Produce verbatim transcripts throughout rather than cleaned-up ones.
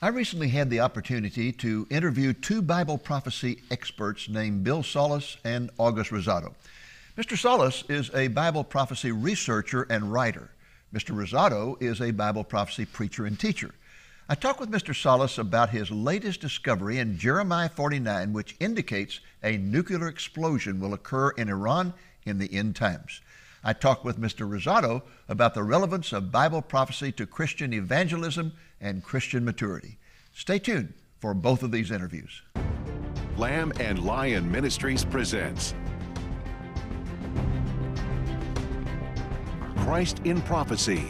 I recently had the opportunity to interview two Bible prophecy experts named Bill Salus and August Rosado. Mister Salus is a Bible prophecy researcher and writer. Mister Rosado is a Bible prophecy preacher and teacher. I talked with Mister Salus about his latest discovery in Jeremiah forty-nine, which indicates a nuclear explosion will occur in Iran in the end times. I talked with Mister Rosado about the relevance of Bible prophecy to Christian evangelism and Christian maturity. Stay tuned for both of these interviews. Lamb and Lion Ministries presents Christ in Prophecy,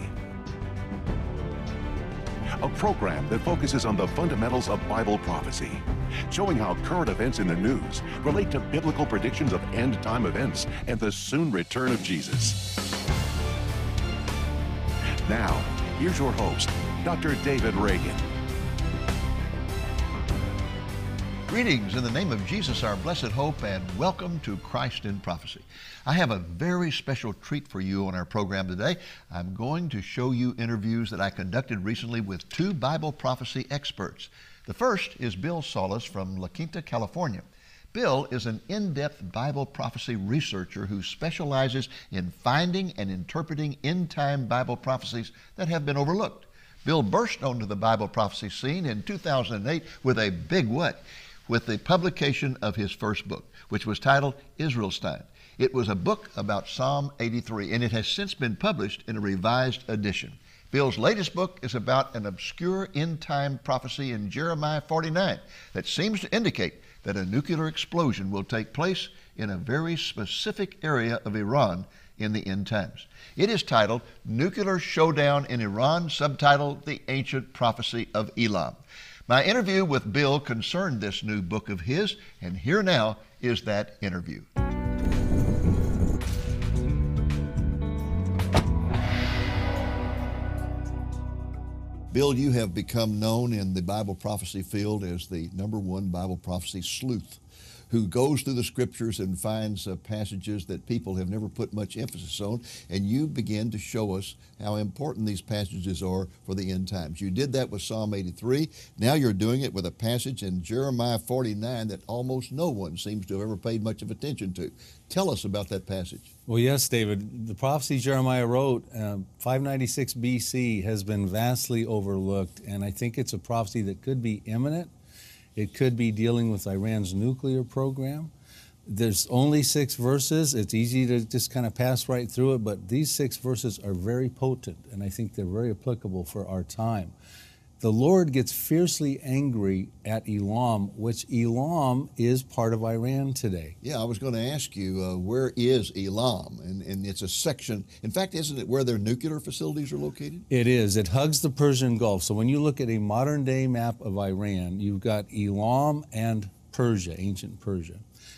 a program that focuses on the fundamentals of Bible prophecy, showing how current events in the news relate to biblical predictions of end-time events and the soon return of Jesus. Now, here's your host, Doctor David Reagan. Greetings in the name of Jesus, our blessed hope, and welcome to Christ in Prophecy. I have a very special treat for you on our program today. I'm going to show you interviews that I conducted recently with two Bible prophecy experts. The first is Bill Salus from La Quinta, California. Bill is an in-depth Bible prophecy researcher who specializes in finding and interpreting end-time Bible prophecies that have been overlooked. Bill burst onto the Bible prophecy scene in two thousand eight with a big what? With the publication of his first book, which was titled Israelstein. It was a book about Psalm eighty-three, and it has since been published in a revised edition. Bill's latest book is about an obscure end-time prophecy in Jeremiah forty-nine that seems to indicate that a nuclear explosion will take place in a very specific area of Iran in the end times. It is titled Nuclear Showdown in Iran, subtitled The Ancient Prophecy of Elam. My interview with Bill concerned this new book of his, and here now is that interview. Bill, you have become known in the Bible prophecy field as the number one Bible prophecy sleuth, who goes through the scriptures and finds uh, passages that people have never put much emphasis on, and you begin to show us how important these passages are for the end times. You did that with Psalm eighty-three. Now you're doing it with a passage in Jeremiah forty-nine that almost no one seems to have ever paid much of attention to. Tell us about that passage. Well, yes, David. The prophecy Jeremiah wrote, uh, five ninety-six B C, has been vastly overlooked, and I think it's a prophecy that could be imminent. It could be dealing with Iran's nuclear program. There's only six verses. It's easy to just kind of pass right through it, but these six verses are very potent, and I think they're very applicable for our time. The Lord gets fiercely angry at Elam, which Elam is part of Iran today. Yeah, I was going to ask you, uh, where is Elam? And, and it's a section, in fact, isn't it where their nuclear facilities are located? It is. It hugs the Persian Gulf. So when you look at a modern day map of Iran, you've got Elam and Persia, ancient Persia.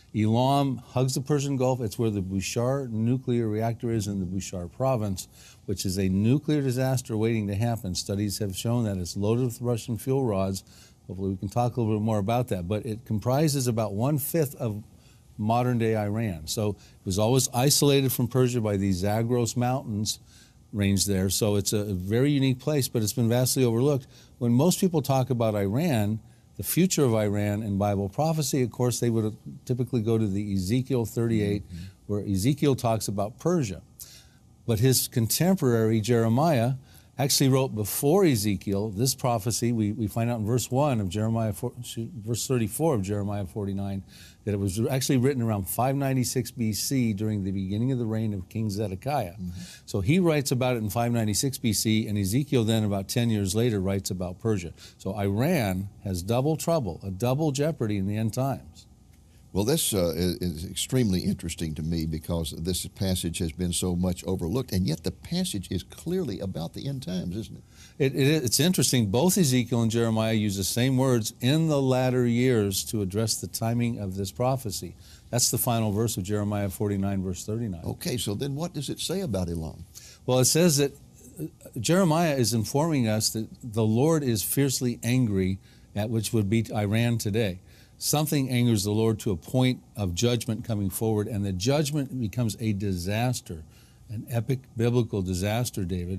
Elam hugs the Persian Gulf. It's where the Bushehr nuclear reactor is in the Bushehr province, which is a nuclear disaster waiting to happen. Studies have shown that it's loaded with Russian fuel rods. Hopefully we can talk a little bit more about that. But it comprises about one-fifth of modern-day Iran. So it was always isolated from Persia by these Zagros Mountains range there. So it's a very unique place, but it's been vastly overlooked. When most people talk about Iran, the future of Iran in Bible prophecy, of course, they would typically go to the Ezekiel thirty-eight, mm-hmm. where Ezekiel talks about Persia. But his contemporary, Jeremiah, actually wrote before Ezekiel this prophecy. We, we find out in verse one of Jeremiah, verse thirty-four of Jeremiah forty-nine, that it was actually written around five ninety-six B C during the beginning of the reign of King Zedekiah. Mm-hmm. So he writes about it in five ninety-six B C, and Ezekiel then about ten years later writes about Persia. So Iran has double trouble, a double jeopardy in the end times. Well, this uh, is, is extremely interesting to me because this passage has been so much overlooked, and yet the passage is clearly about the end times, isn't it? It, it it's interesting. Both Ezekiel and Jeremiah use the same words, in the latter years, to address the timing of this prophecy. That's the final verse of Jeremiah forty-nine, verse thirty-nine. Okay, so then what does it say about Elam? Well, it says that Jeremiah is informing us that the Lord is fiercely angry at which would be Iran today. Something angers the Lord to a point of judgment coming forward, and the judgment becomes a disaster, an epic biblical disaster, David,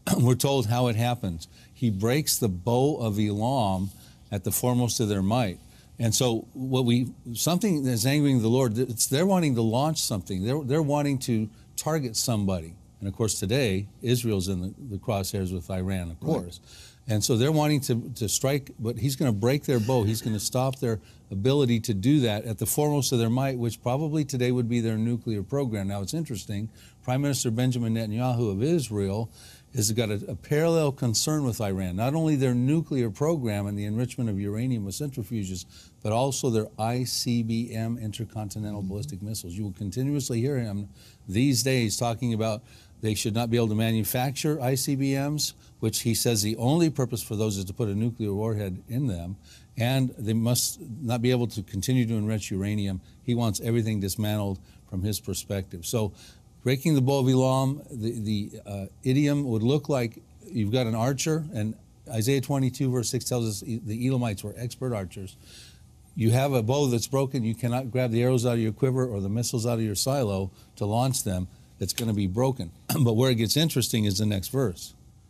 we're told how it happens. He breaks the bow of Elam at the foremost of their might. And so what we, something that's angering the Lord, it's they're wanting to launch something. They're, they're wanting to target somebody. And of course today, Israel's in the, the crosshairs with Iran, of course. Right. And so they're wanting to, to strike, but he's going to break their bow. He's going to stop their ability to do that at the foremost of their might, which probably today would be their nuclear program. Now, it's interesting. Prime Minister Benjamin Netanyahu of Israel has got a, a parallel concern with Iran. Not only their nuclear program and the enrichment of uranium with centrifuges, but also their I C B M, intercontinental mm-hmm. ballistic missiles. You will continuously hear him these days talking about they should not be able to manufacture I C B Ms, which he says the only purpose for those is to put a nuclear warhead in them, and they must not be able to continue to enrich uranium. He wants everything dismantled from his perspective. So breaking the bow of Elam, the, the uh, idiom would look like you've got an archer, and Isaiah twenty-two verse six tells us the Elamites were expert archers. You have a bow that's broken, you cannot grab the arrows out of your quiver or the missiles out of your silo to launch them. It's going to be broken. But where it gets interesting is the next verse.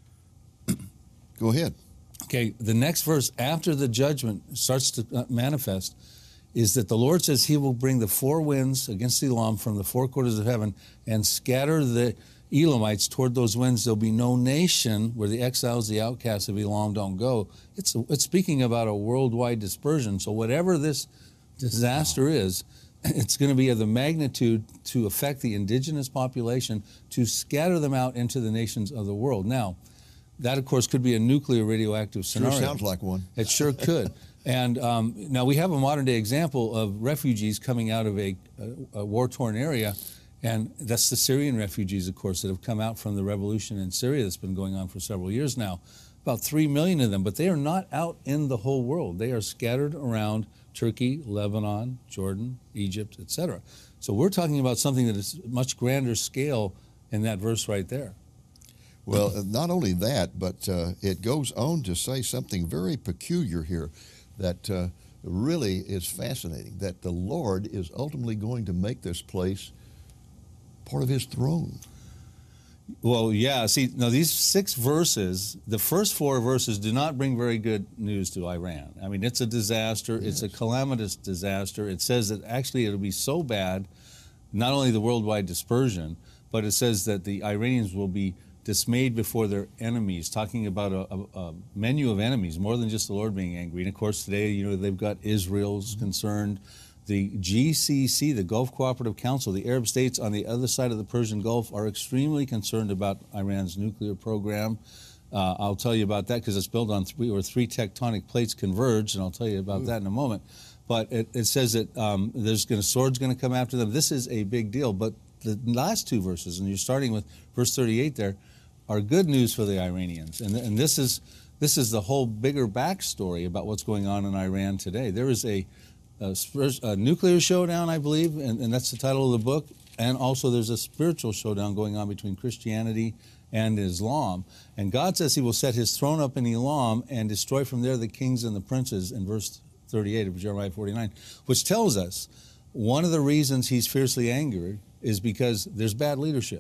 Go ahead. Okay, the next verse after the judgment starts to manifest is that the Lord says he will bring the four winds against Elam from the four quarters of heaven and scatter the Elamites toward those winds. There'll be no nation where the exiles, the outcasts of Elam don't go. It's, it's speaking about a worldwide dispersion. So whatever this disaster is, it's going to be of the magnitude to affect the indigenous population, to scatter them out into the nations of the world. Now, that, of course, could be a nuclear radioactive scenario. Sure sounds like one. It sure could. And um, now we have a modern-day example of refugees coming out of a, a, a war-torn area, and that's the Syrian refugees, of course, that have come out from the revolution in Syria that's been going on for several years now. About three million of them, but they are not out in the whole world. They are scattered around Turkey, Lebanon, Jordan, Egypt, et cetera. So we're talking about something that is much grander scale in that verse right there. Well, not only that, but uh, it goes on to say something very peculiar here that uh, really is fascinating, that the Lord is ultimately going to make this place part of his throne. Well, yeah, see, now these six verses, the first four verses do not bring very good news to Iran. I mean, it's a disaster. Yes. It's a calamitous disaster. It says that actually it'll be so bad, not only the worldwide dispersion, but it says that the Iranians will be dismayed before their enemies, talking about a, a, a menu of enemies, more than just the Lord being angry. And of course, today, you know, they've got Israel's mm-hmm. concerned. The G C C, the Gulf Cooperative Council, the Arab states on the other side of the Persian Gulf are extremely concerned about Iran's nuclear program. Uh, I'll tell you about that because it's built on three or three tectonic plates converged, and I'll tell you about Ooh. that in a moment. But it, it says that um, there's going to swords going to come after them. This is a big deal. But the last two verses, and you're starting with verse thirty-eight there, are good news for the Iranians, and and this is this is the whole bigger backstory about what's going on in Iran today. There is a A, a nuclear showdown, I believe, and, and that's the title of the book. And also there's a spiritual showdown going on between Christianity and Islam. And God says he will set his throne up in Elam and destroy from there the kings and the princes in verse thirty-eight of Jeremiah forty-nine, which tells us one of the reasons he's fiercely angry is because there's bad leadership.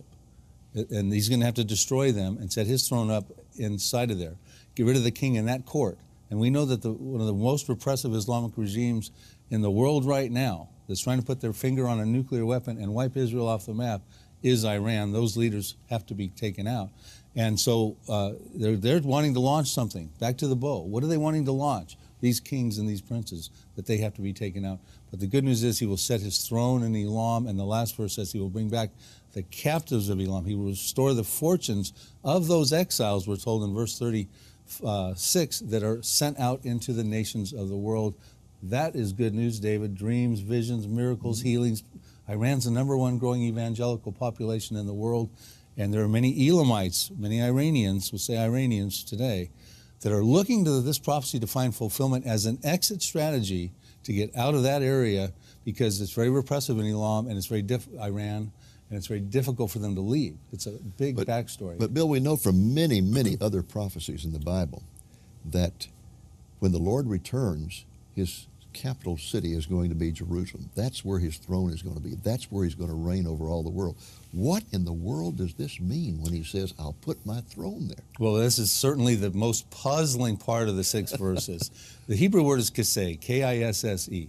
And he's going to have to destroy them and set his throne up inside of there. Get rid of the king in that court. And we know that the, one of the most repressive Islamic regimes in the world right now that's trying to put their finger on a nuclear weapon and wipe Israel off the map is Iran. Those leaders have to be taken out. And so uh, they're, they're wanting to launch something. Back to the bow. What are they wanting to launch? These kings and these princes, that they have to be taken out. But the good news is he will set his throne in Elam, and the last verse says he will bring back the captives of Elam. He will restore the fortunes of those exiles, we're told in verse thirty-six, that are sent out into the nations of the world. That is good news, David. Dreams, visions, miracles, mm-hmm. healings. Iran's the number one growing evangelical population in the world, and there are many Elamites, many Iranians, we'll say Iranians today, that are looking to this prophecy to find fulfillment as an exit strategy to get out of that area, because it's very repressive in Elam and it's very diff Iran, and it's very difficult for them to leave. It's a big but, backstory. But Bill, we know from many, many other prophecies in the Bible that when the Lord returns, his capital city is going to be Jerusalem. That's where his throne is going to be. That's where he's going to reign over all the world. What in the world does this mean when he says, I'll put my throne there? Well, this is certainly the most puzzling part of the six verses. The Hebrew word is kiseh, K I S S E.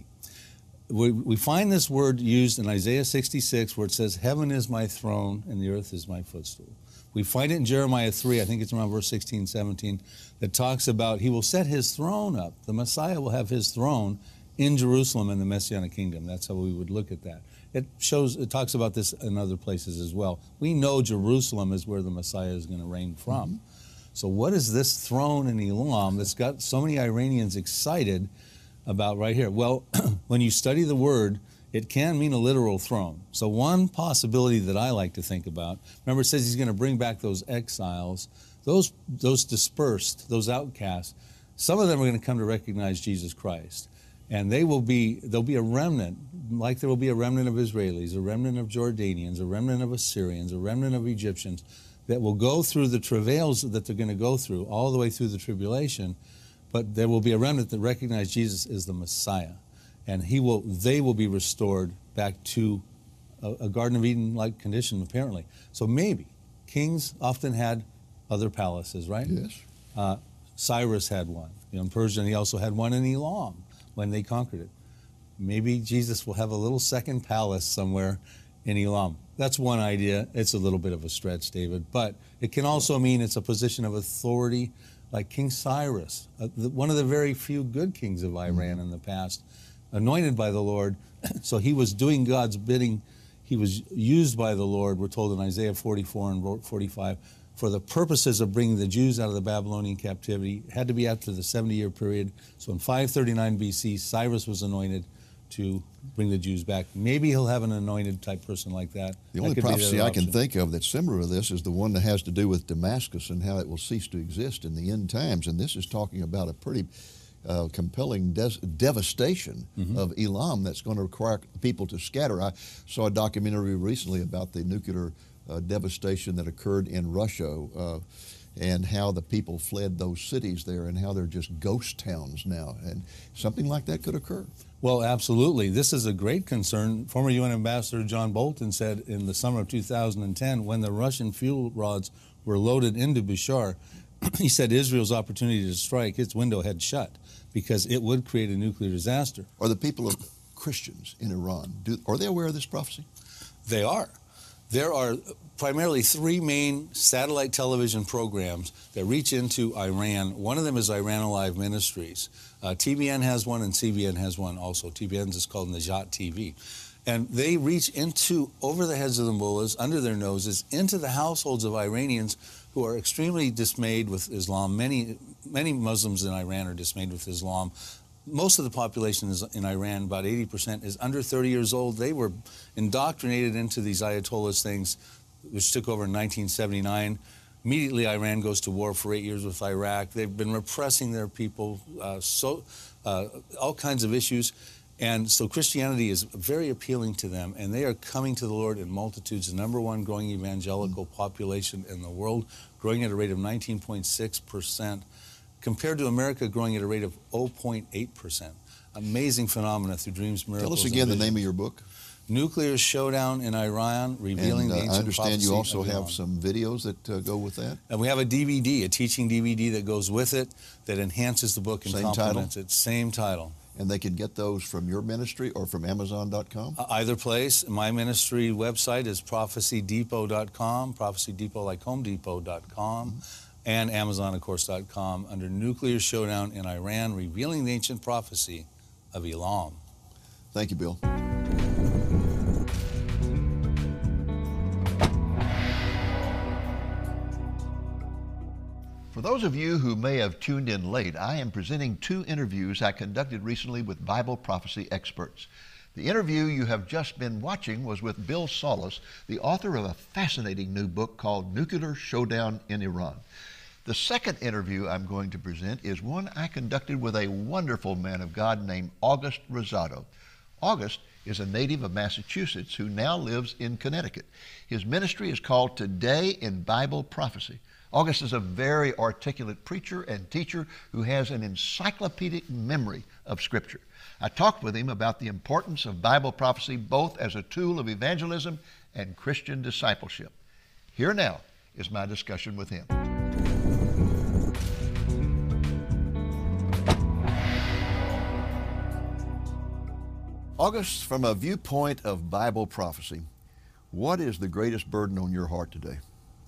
We, we find this word used in Isaiah sixty-six where it says, heaven is my throne and the earth is my footstool. We find it in Jeremiah three, I think it's around verse sixteen, seventeen, that talks about he will set his throne up. The Messiah will have his throne in Jerusalem in the Messianic kingdom. That's how we would look at that. It shows, it talks about this in other places as well. We know Jerusalem is where the Messiah is going to reign from. Mm-hmm. So what is this throne in Elam that's got so many Iranians excited about right here? Well, when you study the word, it can mean a literal throne. So one possibility that I like to think about, remember it says he's going to bring back those exiles, those, those dispersed, those outcasts. Some of them are going to come to recognize Jesus Christ. And they will be, there'll be a remnant, like there will be a remnant of Israelis, a remnant of Jordanians, a remnant of Assyrians, a remnant of Egyptians that will go through the travails that they're going to go through all the way through the tribulation. But there will be a remnant that recognize Jesus as the Messiah. And he will, they will be restored back to a, a Garden of Eden-like condition, apparently. So maybe kings often had other palaces, right? Yes. Uh, Cyrus had one, you know, in Persia, and he also had one in Elam when they conquered it. Maybe Jesus will have a little second palace somewhere in Elam. That's one idea. It's a little bit of a stretch, David, but it can also mean it's a position of authority, like King Cyrus, uh, the, one of the very few good kings of Iran mm-hmm. in the past, anointed by the Lord. So he was doing God's bidding. He was used by the Lord, we're told in Isaiah forty-four and forty-five, for the purposes of bringing the Jews out of the Babylonian captivity. It had to be after the seventy-year period. So in five thirty-nine B C, Cyrus was anointed to bring the Jews back. Maybe he'll have an anointed type person like that. The only that prophecy I can think of that's similar to this is the one that has to do with Damascus and how it will cease to exist in the end times. And this is talking about a pretty uh, compelling des- devastation mm-hmm. of Elam that's going to require people to scatter. I saw a documentary recently about the nuclear uh, devastation that occurred in Russia uh, and how the people fled those cities there and how they're just ghost towns now. And something like that could occur. Well, absolutely. This is a great concern. Former U N Ambassador John Bolton said in the summer of two thousand ten, when the Russian fuel rods were loaded into Bushehr, he said Israel's opportunity to strike, its window had shut because it would create a nuclear disaster. Are the people of Christians in Iran, do, are they aware of this prophecy? They are. There are primarily three main satellite television programs that reach into Iran. One of them is Iran Alive Ministries. Uh, T B N has one and C B N has one also. T B N's is called Najat T V. And they reach into, over the heads of the mullahs, under their noses, into the households of Iranians who are extremely dismayed with Islam. Many, many Muslims in Iran are dismayed with Islam. Most of the population is in Iran, about eighty percent, is under thirty years old. They were indoctrinated into these Ayatollahs things, which took over in nineteen seventy-nine. Immediately, Iran goes to war for eight years with Iraq. They've been repressing their people, uh, so uh, all kinds of issues. And so Christianity is very appealing to them, and they are coming to the Lord in multitudes. The number one growing evangelical population in the world, growing at a rate of nineteen point six percent, compared to America growing at a rate of zero point eight percent. Amazing phenomena through dreams, miracles. Tell us again the name of your book. Nuclear Showdown in Iran, Revealing and, uh, the Ancient I understand you also have Iran. some videos that uh, go with that. And we have a D V D, a teaching D V D that goes with it that enhances the book and Same complements title? it. Same title. And they can get those from your ministry or from Amazon dot com? Uh, either place. My ministry website is prophecy depot dot com, Prophecy Depot like Home Depot dot com, mm-hmm. and Amazon, of course, dot com under Nuclear Showdown in Iran, Revealing the Ancient Prophecy of Elam. Thank you, Bill. For those of you who may have tuned in late, I am presenting two interviews I conducted recently with Bible prophecy experts. The interview you have just been watching was with Bill Salus, the author of a fascinating new book called Nuclear Showdown in Iran. The second interview I'm going to present is one I conducted with a wonderful man of God named August Rosado. August is a native of Massachusetts who now lives in Connecticut. His ministry is called Today in Bible Prophecy. August is a very articulate preacher and teacher who has an encyclopedic memory of Scripture. I talked with him about the importance of Bible prophecy both as a tool of evangelism and Christian discipleship. Here now is my discussion with him. August, from a viewpoint of Bible prophecy, what is the greatest burden on your heart today?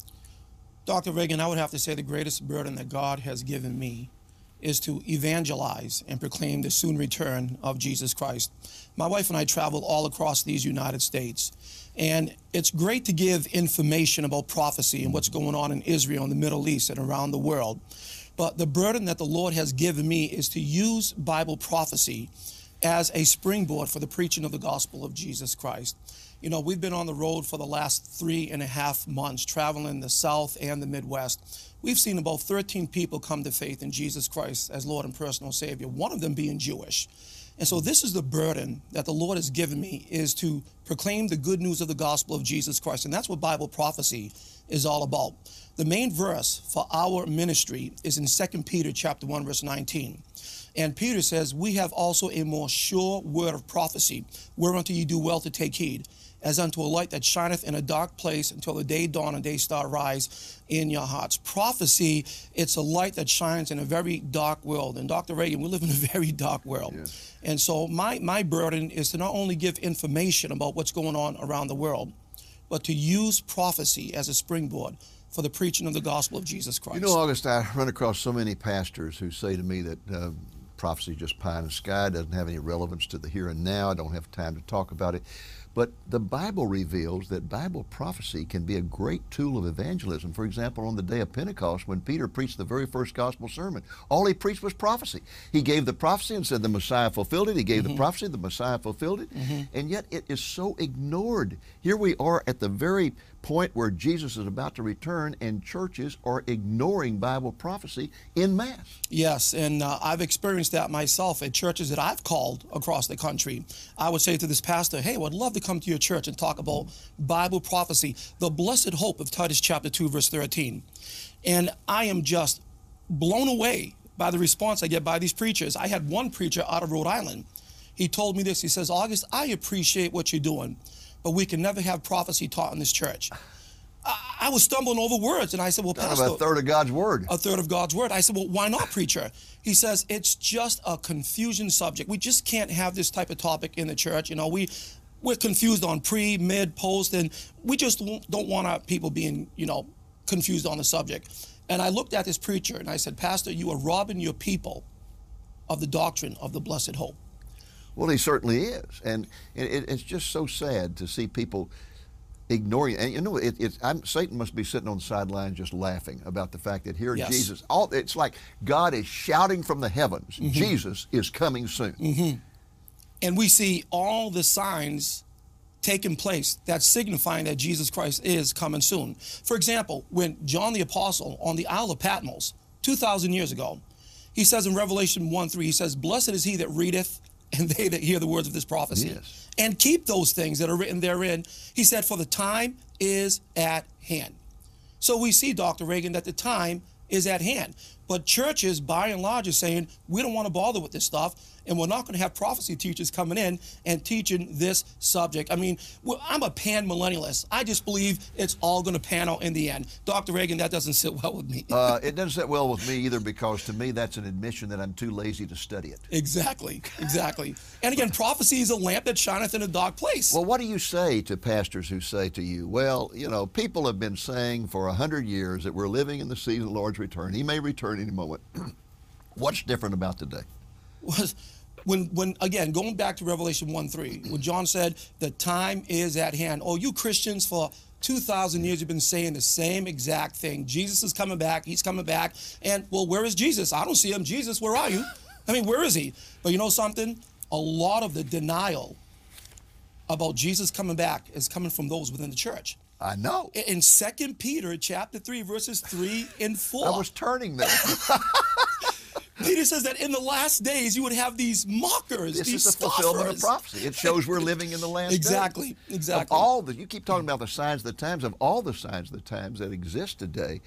Doctor Reagan, I would have to say the greatest burden that God has given me is to evangelize and proclaim the soon return of Jesus Christ. My wife and I travel all across these United States, and it's great to give information about prophecy and what's going on in Israel and the Middle East and around the world. But the burden that the Lord has given me is to use Bible prophecy as a springboard for the preaching of the gospel of Jesus Christ. You know, we've been on the road for the last three and a half months, traveling the South and the Midwest. We've seen about thirteen people come to faith in Jesus Christ as Lord and personal Savior, one of them being Jewish. And so this is the burden that the Lord has given me, is to proclaim the good news of the gospel of Jesus Christ. And that's what Bible prophecy is all about. The main verse for our ministry is in Second Peter chapter one, verse nineteen. And Peter says, we have also a more sure word of prophecy, whereunto ye do well to take heed, as unto a light that shineth in a dark place until the day dawn and day star rise in your hearts. Prophecy, it's a light that shines in a very dark world. And Doctor Reagan, we live in a very dark world. Yes. And so my, my burden is to not only give information about what's going on around the world, but to use prophecy as a springboard for the preaching of the gospel of Jesus Christ. You know, August, I run across so many pastors who say to me that uh, prophecy is just pie in the sky, doesn't have any relevance to the here and now, I don't have time to talk about it. But the Bible reveals that Bible prophecy can be a great tool of evangelism. For example, on the day of Pentecost, when Peter preached the very first gospel sermon, all he preached was prophecy. He gave the prophecy and said the Messiah fulfilled it. He gave mm-hmm. the prophecy, the Messiah fulfilled it. Mm-hmm. And yet it is so ignored. Here we are at the very point where Jesus is about to return, and churches are ignoring Bible prophecy en masse. Yes, and uh, I've experienced that myself at churches that I've called across the country. I would say to this pastor, hey, I would love to come to your church and talk about Bible prophecy, the blessed hope of Titus chapter two, verse thirteen. And I am just blown away by the response I get by these preachers. I had one preacher out of Rhode Island. He told me this. He says, August, I appreciate what you're doing, but we can never have prophecy taught in this church. I, I was stumbling over words, and I said, well, kind Pastor. of a third of God's word. A third of God's word. I said, well, why not, preacher? He says, it's just a confusion subject. We just can't have this type of topic in the church. You know, we, we're confused on pre, mid, post, and we just don't want our people being, you know, confused on the subject. And I looked at this preacher, and I said, Pastor, you are robbing your people of the doctrine of the blessed hope. Well, he certainly is, and it, it's just so sad to see people ignoring. And you know, it, it's I'm, Satan must be sitting on the sidelines just laughing about the fact that here yes. Jesus. All it's like God is shouting from the heavens. Mm-hmm. Jesus is coming soon, mm-hmm. and we see all the signs taking place that's signifying that Jesus Christ is coming soon. For example, when John the Apostle on the Isle of Patmos two thousand years ago, he says in Revelation one three, he says, "Blessed is he that readeth, and they that hear the words of this prophecy, yes. and keep those things that are written therein." He said, for the time is at hand. So we see, Doctor Reagan, that the time is at hand. But churches, by and large, are saying, we don't want to bother with this stuff, and we're not going to have prophecy teachers coming in and teaching this subject. I mean, I'm a pan-millennialist. I just believe it's all going to pan out in the end. Doctor Reagan, that doesn't sit well with me. uh, it doesn't sit well with me either, because to me that's an admission that I'm too lazy to study it. Exactly, exactly. And again, prophecy is a lamp that shineth in a dark place. Well, what do you say to pastors who say to you, well, you know, people have been saying for a hundred years that we're living in the season of the Lord's return. He may return any moment. What's different about today? Was when, when again, going back to Revelation one three, when John said, the time is at hand. Oh, you Christians for two thousand years have been saying the same exact thing. Jesus is coming back. He's coming back. And, well, where is Jesus? I don't see him. Jesus, where are you? I mean, where is he? But you know something? A lot of the denial about Jesus coming back is coming from those within the church. I know. In Second Peter chapter three, verses three and four. I was turning there. Peter says that in the last days you would have these mockers, this these is the fulfillment scoffers. of prophecy. It shows we're living in the last exactly, days. Exactly, Of all the, you keep talking about the signs of the times, of all the signs of the times that exist today,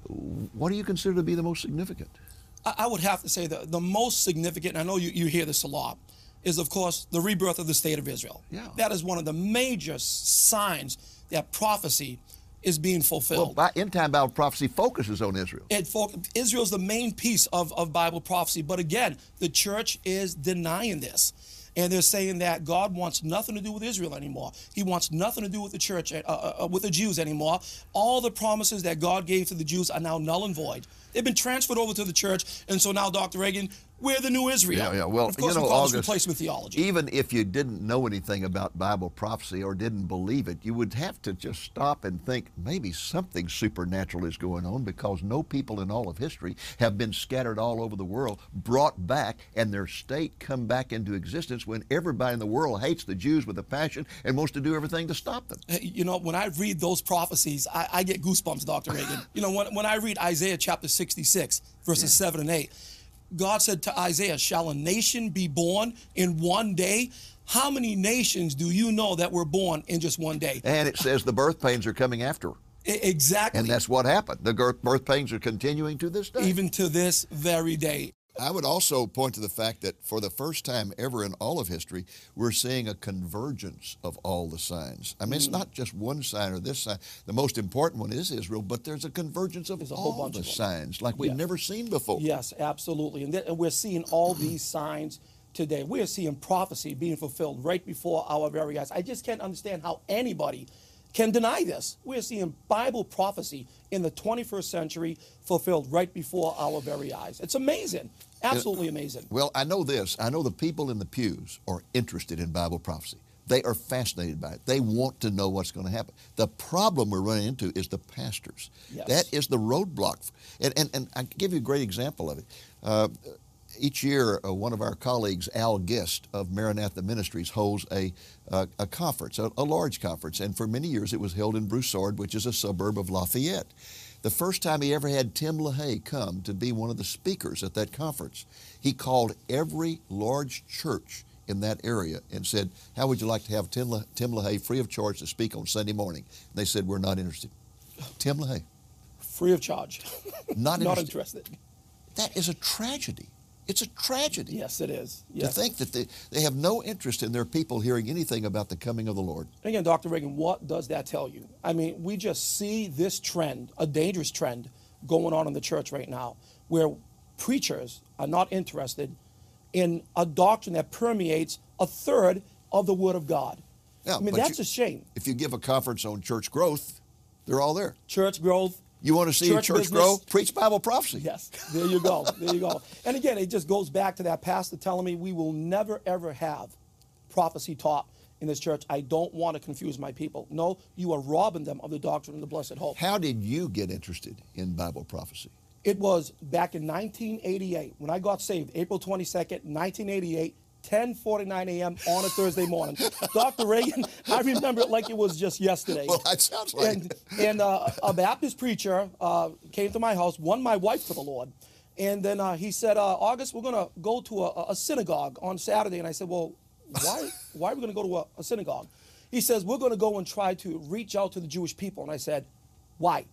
what do you consider to be the most significant? I, I would have to say the, the most significant, and I know you, you hear this a lot, is, of course, the rebirth of the state of Israel. Yeah. That is one of the major signs that prophecy is being fulfilled. Well, end-time Bible prophecy focuses on Israel. It, Israel's the main piece of, of Bible prophecy. But again, the church is denying this. And they're saying that God wants nothing to do with Israel anymore. He wants nothing to do with the church, uh, uh, with the Jews anymore. All the promises that God gave to the Jews are now null and void. They've been transferred over to the church, and so now, Doctor Reagan, we're the new Israel. Yeah, yeah. Well, of course, you know, we call August, this replacement theology. Even if you didn't know anything about Bible prophecy or didn't believe it, you would have to just stop and think maybe something supernatural is going on, because no people in all of history have been scattered all over the world, brought back, and their state come back into existence when everybody in the world hates the Jews with a passion and wants to do everything to stop them. You know, when I read those prophecies, I, I get goosebumps, Doctor Reagan. You know, when, when I read Isaiah chapter sixty-six, verses yeah. seven and eight, God said to Isaiah, shall a nation be born in one day? How many nations do you know that were born in just one day? And it says the birth pains are coming after. Exactly. And that's what happened. The birth pains are continuing to this day. Even to this very day. I would also point to the fact that for the first time ever in all of history, we're seeing a convergence of all the signs. I mean, mm. it's not just one sign or this sign. The most important one is Israel, but there's a convergence of there's a all whole bunch the of signs like we've yes. never seen before. Yes, absolutely. And, th- and we're seeing all these signs today. We're seeing prophecy being fulfilled right before our very eyes. I just can't understand how anybody can deny this. We're seeing Bible prophecy in the twenty-first century fulfilled right before our very eyes. It's amazing. Absolutely amazing. Well, I know this. I know the people in the pews are interested in Bible prophecy. They are fascinated by it. They want to know what's going to happen. The problem we're running into is the pastors. Yes. That is the roadblock. And, and, and I can give you a great example of it. Uh, each year, uh, one of our colleagues, Al Gist of Maranatha Ministries, holds a, uh, a conference, a, a large conference. And for many years, it was held in Broussard, which is a suburb of Lafayette. The first time he ever had Tim LaHaye come to be one of the speakers at that conference, he called every large church in that area and said, how would you like to have Tim, La- Tim LaHaye free of charge to speak on Sunday morning? And they said, we're not interested. Tim LaHaye. Free of charge. Not interested. Not interested. That is a tragedy. It's a tragedy. Yes, it is. Yes. To think that they, they have no interest in their people hearing anything about the coming of the Lord. And again, Doctor Reagan, what does that tell you? I mean, we just see this trend, a dangerous trend, going on in the church right now, where preachers are not interested in a doctrine that permeates a third of the Word of God. Yeah, I mean, that's you, a shame. If you give a conference on church growth, they're all there. Church growth. You want to see church, church grow? Preach Bible prophecy. Yes, there you go. There you go. And again, it just goes back to that pastor telling me we will never, ever have prophecy taught in this church. I don't want to confuse my people. No, you are robbing them of the doctrine of the blessed hope. How did you get interested in Bible prophecy? It was back in nineteen eighty-eight when I got saved, April twenty-second, nineteen eighty-eight. ten forty-nine a.m. on a Thursday morning. Doctor Reagan, I remember it like it was just yesterday. Well, that sounds like and, and uh, a Baptist preacher uh, came to my house, won my wife to the Lord. And then uh, he said, uh, August, we're going to go to a, a synagogue on Saturday. And I said, well, why, why are we going to go to a, a synagogue? He says, we're going to go and try to reach out to the Jewish people. And I said, why?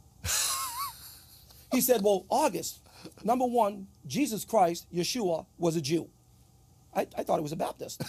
He said, well, August, number one, Jesus Christ, Yeshua, was a Jew. I, I thought he was a Baptist.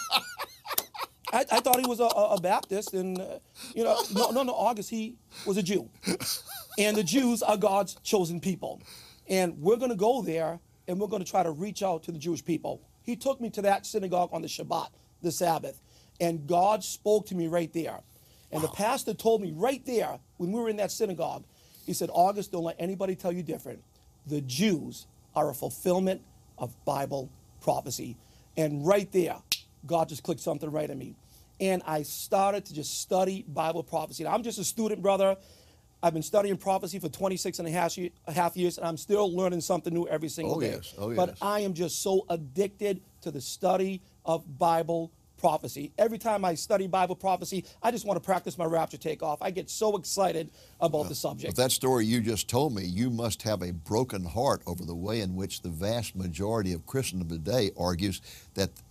I, I thought he was a, a Baptist, and, uh, you know, no, no, no, August, he was a Jew. And the Jews are God's chosen people. And we're going to go there, and we're going to try to reach out to the Jewish people. He took me to that synagogue on the Shabbat, the Sabbath, and God spoke to me right there. And wow. The pastor told me right there, when we were in that synagogue, he said, August, don't let anybody tell you different. The Jews are a fulfillment of Bible prophecy. And right there, God just clicked something right in me. And I started to just study Bible prophecy. Now, I'm just a student, brother. I've been studying prophecy for twenty-six and a half, year, a half years, and I'm still learning something new every single oh, day. Yes. Oh, yes. But I am just so addicted to the study of Bible prophecy. Every time I study Bible prophecy, I just want to practice my rapture takeoff. I get so excited about well, the subject. With that story you just told me, you must have a broken heart over the way in which the vast majority of Christendom today argues that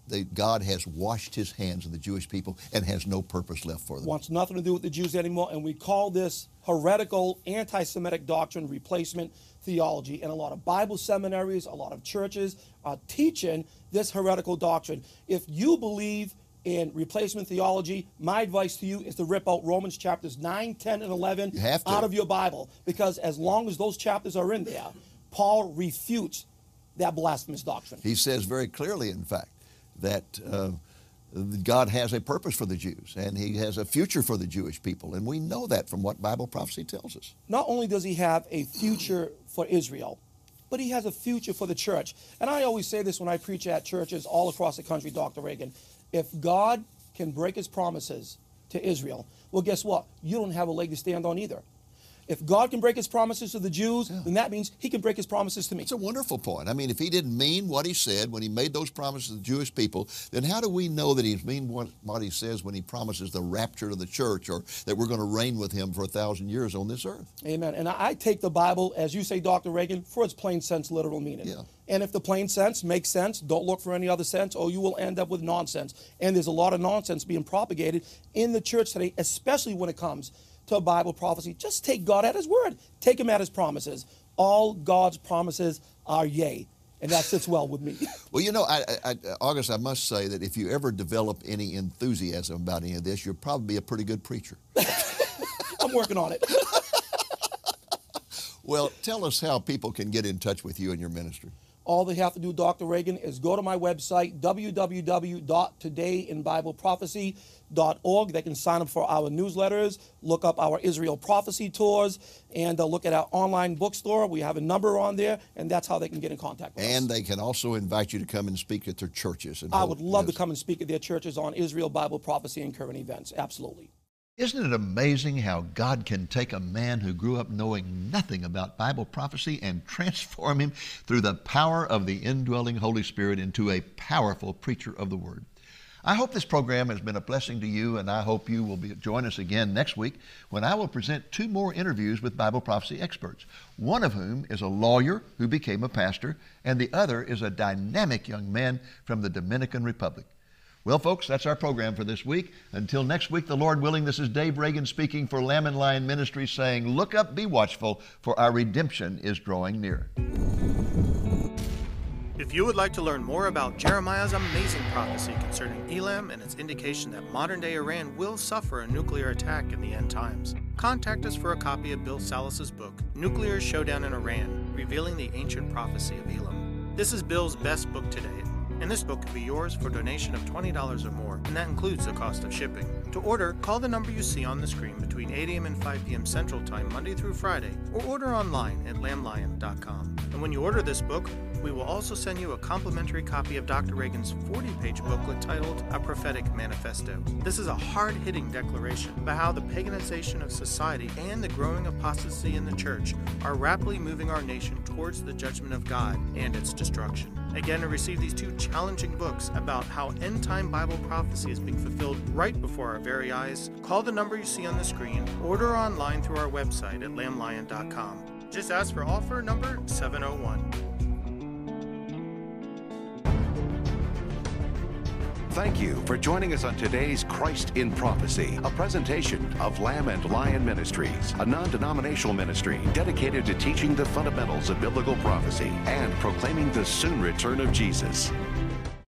that God has washed his hands of the Jewish people and has no purpose left for them. Wants nothing to do with the Jews anymore, and we call this heretical, anti-Semitic doctrine replacement theology. And a lot of Bible seminaries, a lot of churches are teaching this heretical doctrine. If you believe in replacement theology, my advice to you is to rip out Romans chapters nine, ten, and eleven out of your Bible, because as long as those chapters are in there, Paul refutes that blasphemous doctrine. He says very clearly, in fact, that uh, God has a purpose for the Jews, and he has a future for the Jewish people, and we know that from what Bible prophecy tells us. Not only does he have a future for Israel, but he has a future for the church. And I always say this when I preach at churches all across the country, Doctor Reagan. If God can break his promises to Israel, well, guess what? You don't have a leg to stand on either. If God can break his promises to the Jews, yeah. then that means he can break his promises to me. It's a wonderful point. I mean, if he didn't mean what he said when he made those promises to the Jewish people, then how do we know that he's mean what, what he says when he promises the rapture of the church, or that we're going to reign with him for a thousand years on this earth? Amen. And I take the Bible, as you say, Doctor Reagan, for its plain sense, literal meaning. Yeah. And if the plain sense makes sense, don't look for any other sense, or you will end up with nonsense. And there's a lot of nonsense being propagated in the church today, especially when it comes to Bible prophecy. Just take God at his word. Take him at his promises. All God's promises are yea. And that sits well with me. Well, you know, I, I, August, I must say that if you ever develop any enthusiasm about any of this, you'll probably be a pretty good preacher. I'm working on it. Well, tell us how people can get in touch with you and your ministry. All they have to do, Doctor Reagan, is go to my website, w w w dot today in bible prophecy dot org. They can sign up for our newsletters, look up our Israel prophecy tours, and uh, look at our online bookstore. We have a number on there, and that's how they can get in contact with us. And they can also invite you to come and speak at their churches. And I hold, would love yes. to come and speak at their churches on Israel, Bible prophecy, and current events. Absolutely. Isn't it amazing how God can take a man who grew up knowing nothing about Bible prophecy and transform him through the power of the indwelling Holy Spirit into a powerful preacher of the Word? I hope this program has been a blessing to you, and I hope you will be, join us again next week when I will present two more interviews with Bible prophecy experts, one of whom is a lawyer who became a pastor, and the other is a dynamic young man from the Dominican Republic. Well, folks, that's our program for this week. Until next week, the Lord willing, this is Dave Reagan speaking for Lamb and Lion Ministries, saying, look up, be watchful, for our redemption is drawing near. If you would like to learn more about Jeremiah's amazing prophecy concerning Elam and its indication that modern-day Iran will suffer a nuclear attack in the end times, contact us for a copy of Bill Salas's book, Nuclear Showdown in Iran, Revealing the Ancient Prophecy of Elam. This is Bill's best book to date, and this book can be yours for a donation of twenty dollars or more, and that includes the cost of shipping. To order, call the number you see on the screen between eight a m and five p m Central Time, Monday through Friday, or order online at lamb lion dot com. And when you order this book, we will also send you a complimentary copy of Doctor Reagan's forty page booklet titled A Prophetic Manifesto. This is a hard-hitting declaration about how the paganization of society and the growing apostasy in the church are rapidly moving our nation towards the judgment of God and its destruction. Again, to receive these two challenging books about how end-time Bible prophecy is being fulfilled right before our very eyes, call the number you see on the screen, order online through our website at lamb lion dot com. Just ask for offer number seven oh one. Thank you for joining us on today's Christ in Prophecy, a presentation of Lamb and Lion Ministries, a non-denominational ministry dedicated to teaching the fundamentals of biblical prophecy and proclaiming the soon return of Jesus.